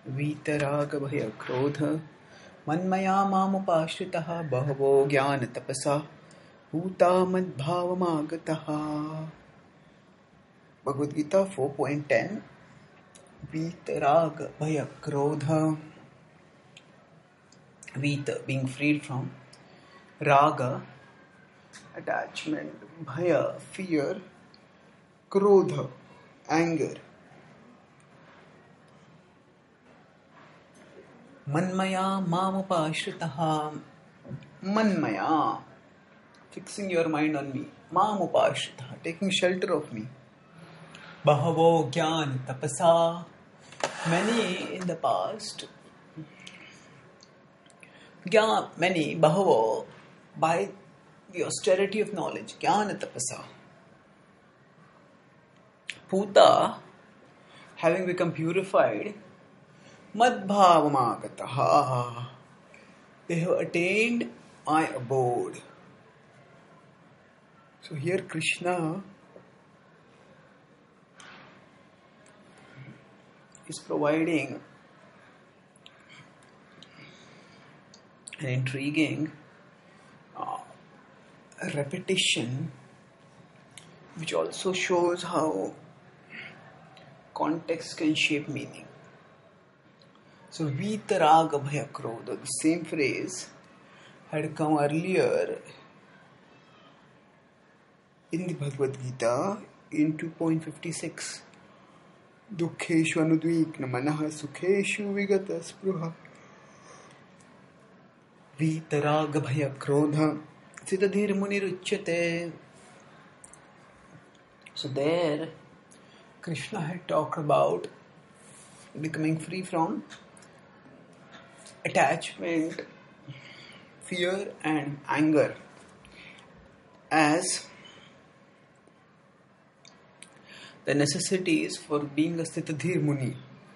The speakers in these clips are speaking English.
वीतरागभयक्रोध मन्मया मामुपाश्रितः बहवो ज्ञानतपसा भूता मद्भावमागतः. Bhagavad Gita 4.10. Vitaragabhayakrodha. Vita, being freed from. Raga, attachment. Bhaya, fear. Krodha, anger. Manmaya mamupashritaha. Manmaya, fixing your mind on me. Mamupashritaha, taking shelter of me. Bahavo Gyan Tapasa. Many in the past. Many, Bahavo, by the austerity of knowledge. Gyan Tapasa. Puta, having become purified. Madbhavamagataha. They have attained my abode. So here Krishna is providing an intriguing repetition, which also shows how context can shape meaning. So Vitaraga Bhayakrodha, the same phrase had come earlier in the Bhagavad Gita in 2.56. Dukkheshu anudvikna manaha sukheshu vigata spruha Vitaraga Bhayakrodha Siddhadhir Muniruchyate. So there Krishna had talked about becoming free from attachment, fear and anger as the necessities for being a Siddhadhir Muni.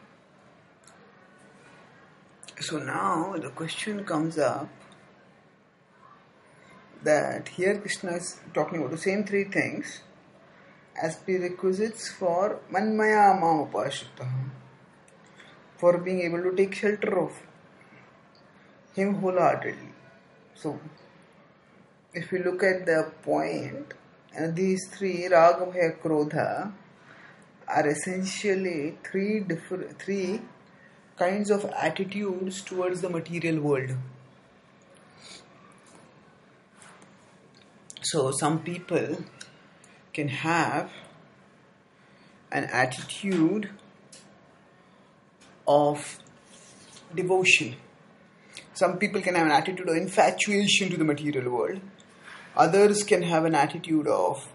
So now the question comes up that here Krishna is talking about the same three things as prerequisites for Manmaya Mamupashritaha, for being able to take shelter of him wholeheartedly. So if you look at the point, these three, Raga, Bhaya, Krodha, are essentially three kinds of attitudes towards the material world. So some people can have an attitude of devotion. Some people can have an attitude of infatuation to the material world. Others can have an attitude of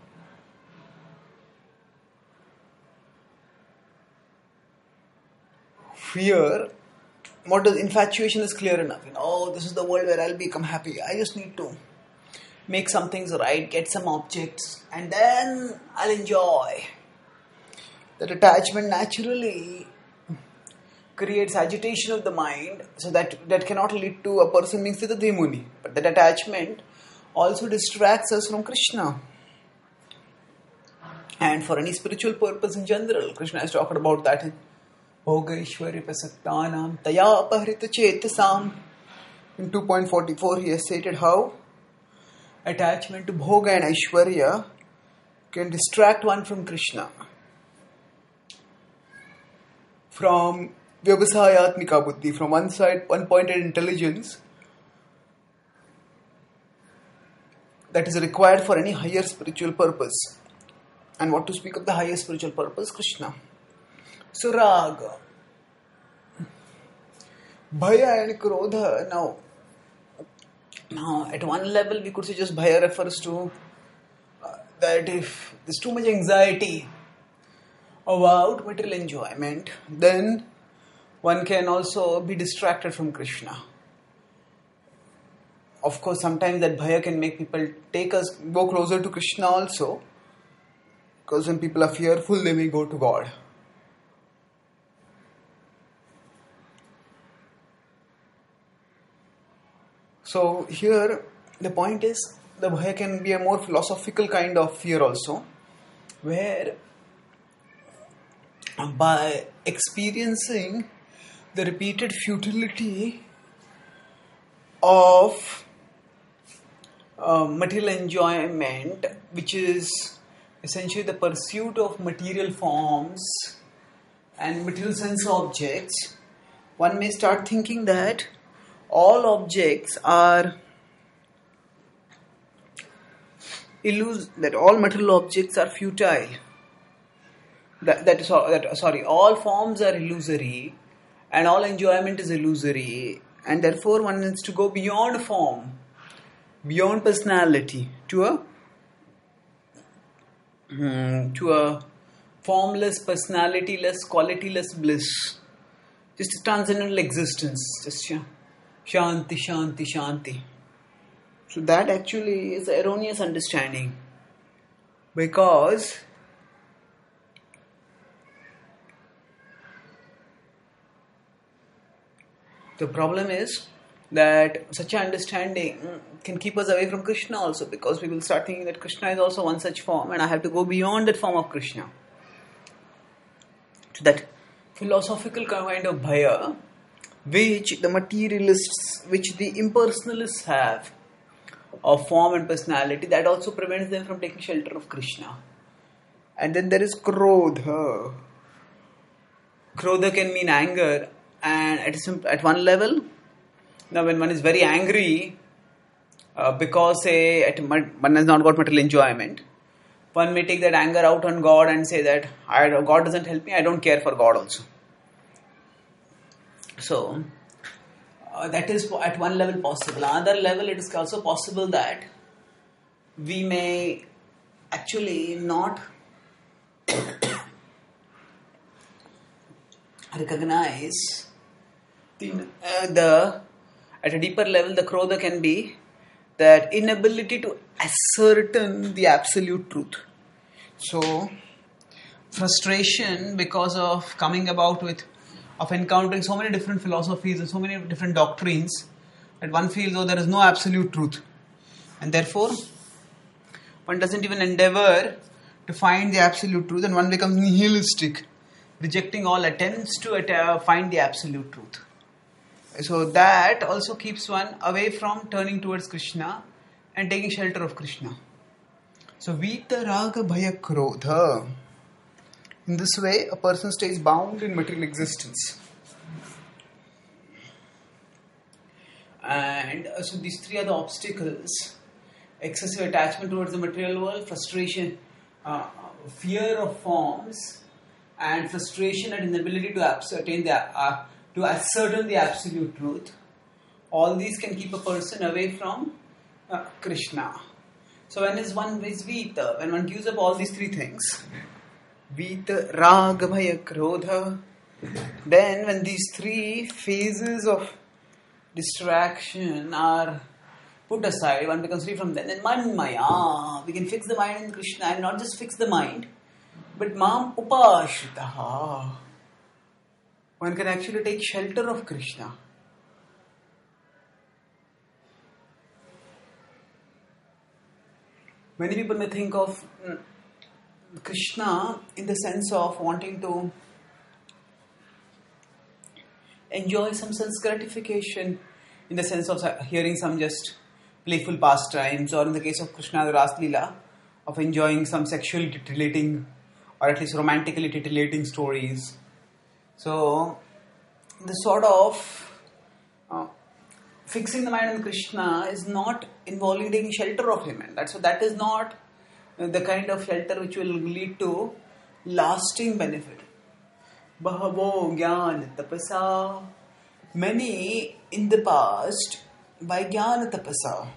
fear. What does infatuation is clear enough. This is the world where I'll become happy. I just need to make some things right, get some objects, and then I'll enjoy. That attachment naturally creates agitation of the mind, so that cannot lead to a person being Siddhadhir Muni. But that attachment also distracts us from Krishna. And for any spiritual purpose in general, Krishna has talked about that in Bhogaishwarya Prasaktanam Taya Apahrita Chetasam. In 2.44 he has stated how attachment to Bhoga and Aishwarya can distract one from Krishna, from Vyavasayatmika Buddhi, from one side, one-pointed intelligence that is required for any higher spiritual purpose. And what to speak of the higher spiritual purpose? Krishna. So Raga, Bhaya and Krodha. Now at one level we could say just Bhaya refers to that if there's too much anxiety about material enjoyment, then one can also be distracted from Krishna. Of course, sometimes that Bhaya can make people go closer to Krishna also, because when people are fearful, they may go to God. So here the point is the Bhaya can be a more philosophical kind of fear also, where by experiencing the repeated futility of material enjoyment, which is essentially the pursuit of material forms and material sense objects, one may start thinking that all objects are that all material objects are futile. All forms are illusory, and all enjoyment is illusory, and therefore one needs to go beyond form, beyond personality, to a formless, personalityless, qualityless bliss, just a transcendental existence, just shanti, shanti, shanti. So that actually is an erroneous understanding, because the problem is that such an understanding can keep us away from Krishna also, because we will start thinking that Krishna is also one such form and I have to go beyond that form of Krishna. To that philosophical kind of bhaya which the materialists, which the impersonalists have of form and personality, that also prevents them from taking shelter of Krishna. And then there is krodha. Krodha can mean anger, and at one level, now when one is very angry because say one has not got material enjoyment, one may take that anger out on God and say that God doesn't help me, I don't care for God also. So that is at one level possible. Another level, it is also possible that we may actually not recognize at a deeper level, the krodha can be that inability to ascertain the absolute truth. So frustration because of encountering so many different philosophies and so many different doctrines, that one feels, there is no absolute truth, and therefore one doesn't even endeavor to find the absolute truth, and one becomes nihilistic, rejecting all attempts to find the absolute truth. So that also keeps one away from turning towards Krishna and taking shelter of Krishna. So Vita Raga Bhaya Krodha. In this way, a person stays bound in material existence. And so these three are the obstacles: excessive attachment towards the material world, frustration, fear of forms, and frustration at inability to ascertain the absolute truth. All these can keep a person away from Krishna. So when one gives up all these three things, Vita, Raga, Bhaya, Krodha, then when these three phases of distraction are put aside, one becomes free from them. Then Manmaya, we can fix the mind in Krishna, and not just fix the mind, but Mam Upashritaha. One can actually take shelter of Krishna. Many people may think of Krishna in the sense of wanting to enjoy some sense gratification, in the sense of hearing some just playful pastimes, or in the case of Krishna, the Ras Leela, of enjoying some sexually titillating, or at least romantically titillating stories. So, the sort of fixing the mind on Krishna is not involving taking shelter of him, and that is not the kind of shelter which will lead to lasting benefit. Bahavo Jnana Tapasa. Many in the past, by Jnana Tapasa,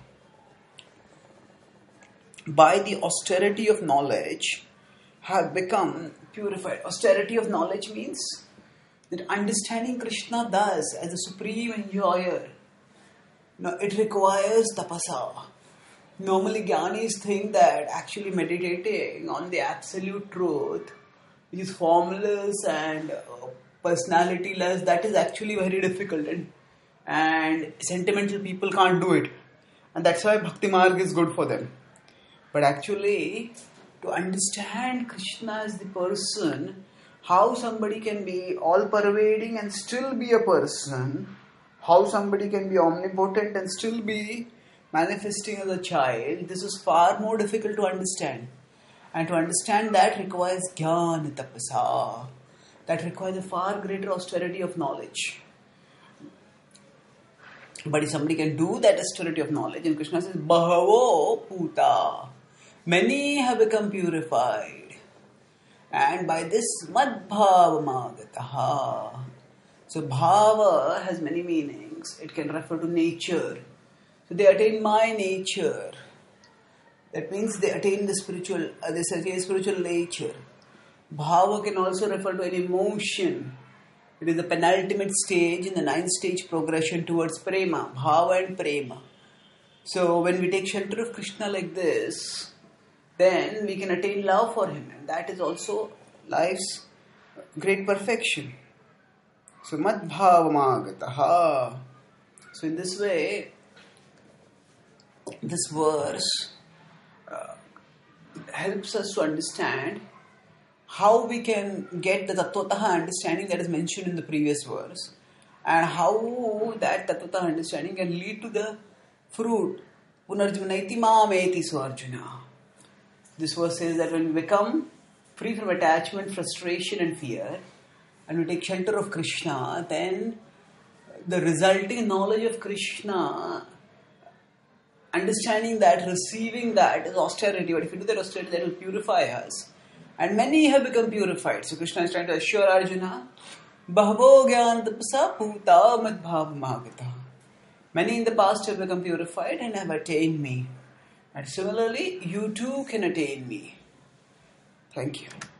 by the austerity of knowledge, have become purified. Austerity of knowledge means that understanding Krishna thus as a supreme enjoyer, it requires tapasa. Normally Jnanis think that actually meditating on the absolute truth, which is formless and personalityless, that is actually very difficult, and sentimental people can't do it, and that's why Bhakti Marg is good for them. But actually, to understand Krishna as the person how somebody can be all-pervading and still be a person, how somebody can be omnipotent and still be manifesting as a child, this is far more difficult to understand. And to understand that requires jnana tapasa. That requires a far greater austerity of knowledge. But if somebody can do that austerity of knowledge, and Krishna says, Bahavo Puta, many have become purified. And by this madbhava magataha. So bhava has many meanings. It can refer to nature. So they attain my nature. That means they attain the spiritual nature. Bhava can also refer to an emotion. It is the penultimate stage in the 9th stage progression towards prema, bhava and prema. So when we take shelter of Krishna like this, then we can attain love for him, and that is also life's great perfection. So madbhavamagataha. So in this way, this verse helps us to understand how we can get the tattvataha understanding that is mentioned in the previous verse, and how that tattvataha understanding can lead to the fruit. Punarjunaiti mameti Arjuna. This verse says that when we become free from attachment, frustration and fear, and we take shelter of Krishna, then the resulting knowledge of Krishna, understanding that, receiving that is austerity. But if we do that austerity, that will purify us. And many have become purified. So Krishna is trying to assure Arjuna, Bahavo jnana tapasa puta madbhavamagata. Many in the past have become purified and have attained me. And similarly, you too can attain me. Thank you.